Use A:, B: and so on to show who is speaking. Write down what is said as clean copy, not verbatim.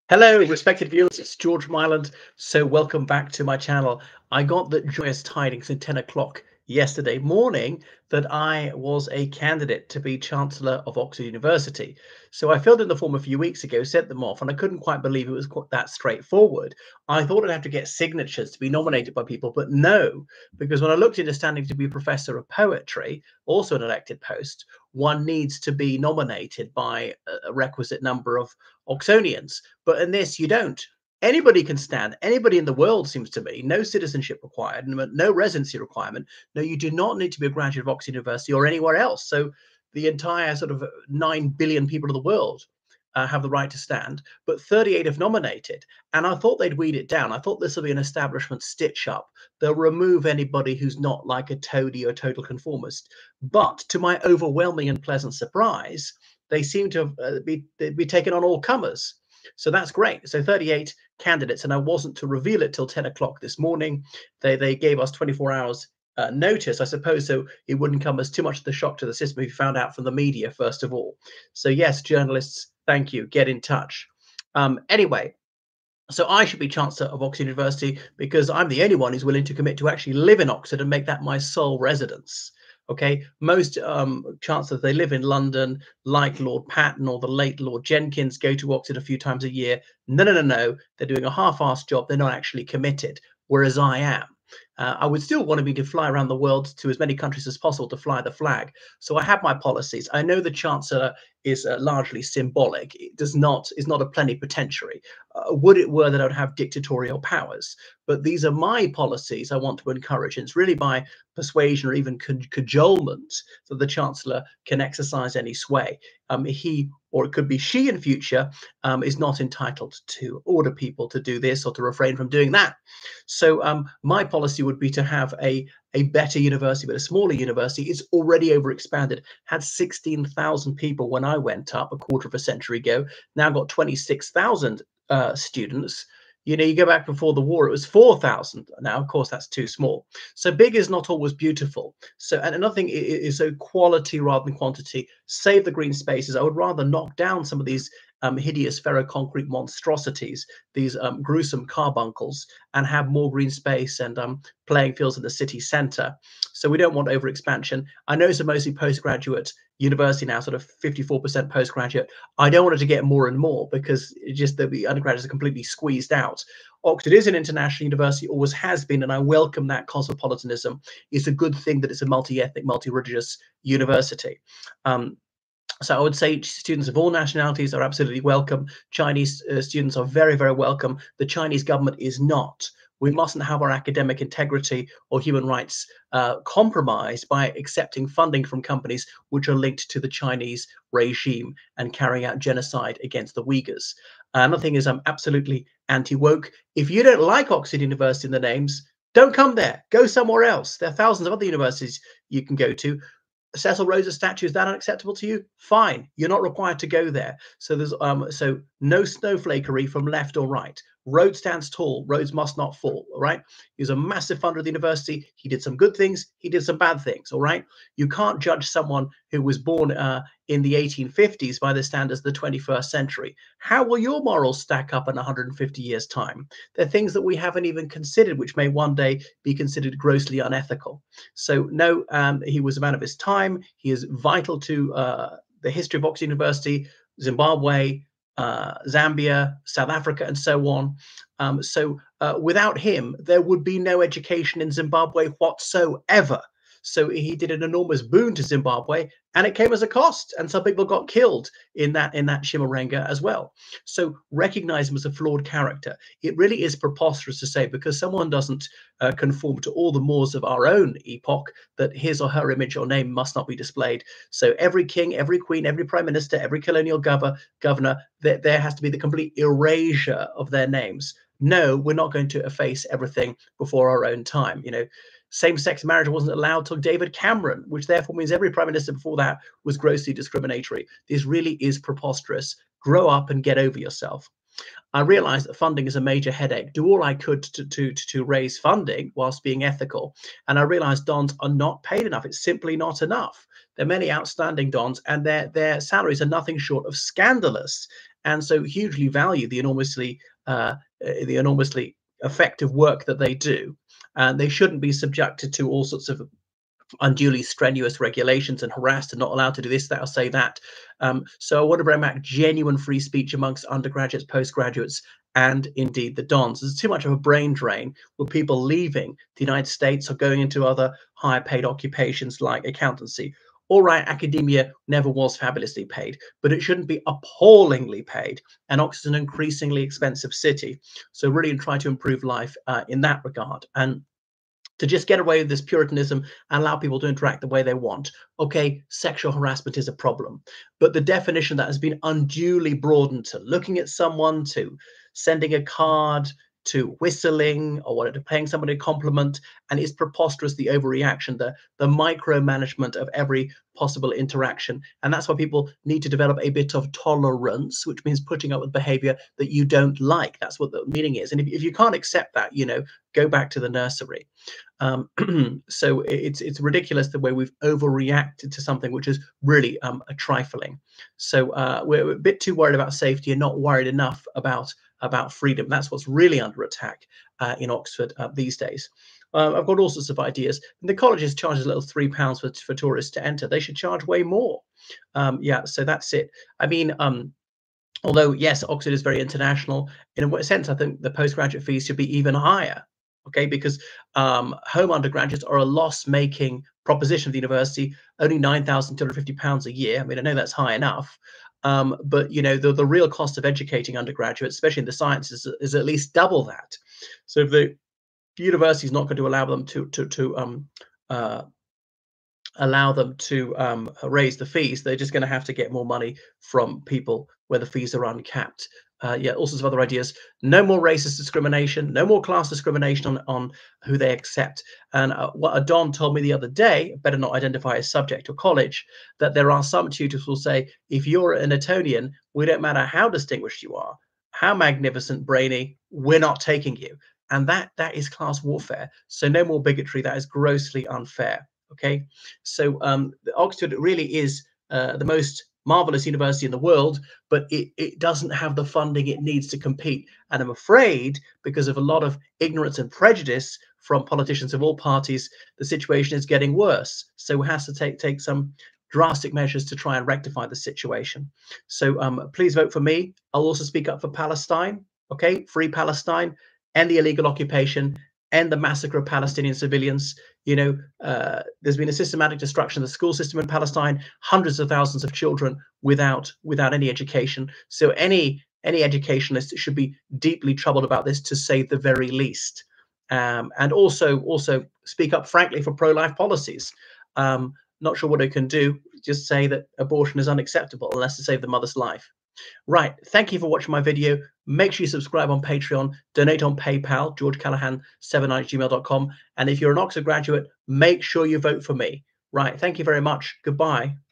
A: Hello, respected viewers. It's George from Ireland. So, welcome back to my channel. I got the joyous tidings at 10 o'clock yesterday morning that I was a candidate to be Chancellor of Oxford University. So, I filled in the form a few weeks ago, sent them off, and I couldn't quite believe it was quite that straightforward. I thought I'd have to get signatures to be nominated by people, but no, because when I looked into standing to be Professor of Poetry, also an elected post, one needs to be nominated by a requisite number of Oxonians. But in this, you don't. Anybody can stand. Anybody in the world seems to be. No citizenship required, no residency requirement. No, you do not need to be a graduate of Oxford University or anywhere else. So the entire sort of 9 billion people of the world have the right to stand, but 38 have nominated. And I thought they'd weed it down. I thought this will be an establishment stitch up. They'll remove anybody who's not like a toady or total conformist. But to my overwhelming and pleasant surprise, they seem to be taken on all comers. So that's great. So 38 candidates, and I wasn't to reveal it till 10 o'clock this morning. They gave us 24 hours notice, I suppose, so it wouldn't come as too much of the shock to the system if you found out from the media first of all. So yes, journalists, thank you. Get in touch. Anyway, so I should be Chancellor of Oxford University because I'm the only one who's willing to commit to actually live in Oxford and make that my sole residence. Okay, most chancellors, they live in London, like Lord Patton or the late Lord Jenkins, go to Oxford a few times a year. No, no, no, no. They're doing a half-assed job. They're not actually committed, whereas I am. I would still want me to fly around the world to as many countries as possible to fly the flag. So I have my policies. I know the Chancellor is largely symbolic. It does not is not a plenipotentiary. Would it were that I would have dictatorial powers? But these are my policies I want to encourage. And it's really by persuasion or even cajolement that the Chancellor can exercise any sway. He, or it could be she in future, is not entitled to order people to do this or to refrain from doing that. So my policy would be to have a better university, but a smaller university. It's already overexpanded, had 16,000 people when I went up a quarter of a century ago, now got 26,000 students. You know, you go back before the war, it was 4,000. Now, of course, that's too small. So big is not always beautiful. So, and another thing is so quality rather than quantity. Save the green spaces. I would rather knock down some of these hideous ferroconcrete monstrosities, these gruesome carbuncles, and have more green space and playing fields in the city centre. So we don't want over expansion. I know it's a mostly postgraduate university now, sort of 54% postgraduate. I don't want it to get more and more because just the undergraduates are completely squeezed out. Oxford is an international university, always has been, and I welcome that cosmopolitanism. It's a good thing that it's a multi-ethnic, multi-religious university. So I would say students of all nationalities are absolutely welcome. Chinese students are very, very welcome. The Chinese government is not. We mustn't have our academic integrity or human rights compromised by accepting funding from companies which are linked to the Chinese regime and carrying out genocide against the Uyghurs. Another thing is I'm absolutely anti-woke. If you don't like Oxford University in the names, don't come there. Go somewhere else. There are thousands of other universities you can go to. Cecil Rhodes' statue, is that unacceptable to you? Fine, you're not required to go there. So there's so no snowflakery from left or right. Rhodes stands tall. Rhodes must not fall. All right. He was a massive funder of the university. He did some good things. He did some bad things. All right. You can't judge someone who was born in the 1850s by the standards of the 21st century. How will your morals stack up in 150 years' time? They're things that we haven't even considered, which may one day be considered grossly unethical. So no, he was a man of his time. He is vital to the history of Oxford University, Zimbabwe, Zambia, South Africa, and so on. So without him, there would be no education in Zimbabwe whatsoever. So he did an enormous boon to Zimbabwe, and it came as a cost. And some people got killed in that Chimurenga as well. So recognize him as a flawed character. It really is preposterous to say because someone doesn't conform to all the mores of our own epoch that his or her image or name must not be displayed. So every king, every queen, every prime minister, every colonial governor, there has to be the complete erasure of their names. No, we're not going to efface everything before our own time. You know, same-sex marriage wasn't allowed till David Cameron, which therefore means every prime minister before that was grossly discriminatory. This really is preposterous. Grow up and get over yourself. I realized that funding is a major headache. Do all I could to raise funding whilst being ethical. And I realized dons are not paid enough. It's simply not enough. There are many outstanding dons and their salaries are nothing short of scandalous. and so hugely value the enormously effective work that they do. And they shouldn't be subjected to all sorts of unduly strenuous regulations and harassed and not allowed to do this, that, or say that. So I want to bring back genuine free speech amongst undergraduates, postgraduates, and indeed the dons. There's too much of a brain drain with people leaving the United States or going into other higher paid occupations like accountancy. All right, academia never was fabulously paid, but it shouldn't be appallingly paid. And Oxford's an increasingly expensive city. So really try to improve life in that regard. And to just get away with this puritanism and allow people to interact the way they want. Okay, sexual harassment is a problem, but the definition that has been unduly broadened to looking at someone, to sending a card, to whistling, or whatever, to paying somebody a compliment, and it's preposterous, the overreaction, the micromanagement of every possible interaction. And that's why people need to develop a bit of tolerance, which means putting up with behavior that you don't like. That's what the meaning is. And if you can't accept that, go back to the nursery. So it's ridiculous the way we've overreacted to something which is really a trifling. So we're a bit too worried about safety and not worried enough about freedom. That's what's really under attack in Oxford these days. I've got all sorts of ideas. The colleges charge a little £3 for tourists to enter. They should charge way more. Yeah, so that's it. I mean, although yes, Oxford is very international, in a sense, I think the postgraduate fees should be even higher. Okay, because home undergraduates are a loss-making proposition of the university, only £9,250 a year. I mean, I know that's high enough, but the real cost of educating undergraduates, especially in the sciences, is at least double that. So if the university is not going to allow them to raise the fees, they're just going to have to get more money from people where the fees are uncapped. Yeah, all sorts of other ideas. No more racist discrimination, no more class discrimination on who they accept. And what a Don told me the other day, better not identify as subject or college, that there are some tutors who will say, if you're an Etonian, we don't matter how distinguished you are, how magnificent, brainy, we're not taking you. And that is class warfare. So no more bigotry. That is grossly unfair. Okay, so Oxford really is the most marvelous university in the world, but it doesn't have the funding it needs to compete. And I'm afraid, because of a lot of ignorance and prejudice from politicians of all parties, the situation is getting worse. So we have to take some drastic measures to try and rectify the situation. So please vote for me. I'll also speak up for Palestine. Okay, free Palestine, end the illegal occupation, end the massacre of Palestinian civilians. There's been a systematic destruction of the school system in Palestine, hundreds of thousands of children without any education. So any educationalist should be deeply troubled about this, to say the very least. And also speak up frankly for pro-life policies. Not sure what I can do, just say that abortion is unacceptable unless to save the mother's life. Right, thank you for watching my video. Make sure you subscribe on Patreon, donate on PayPal, georgecallahan79@gmail.com. And if you're an Oxford graduate, make sure you vote for me. Right, thank you very much. Goodbye.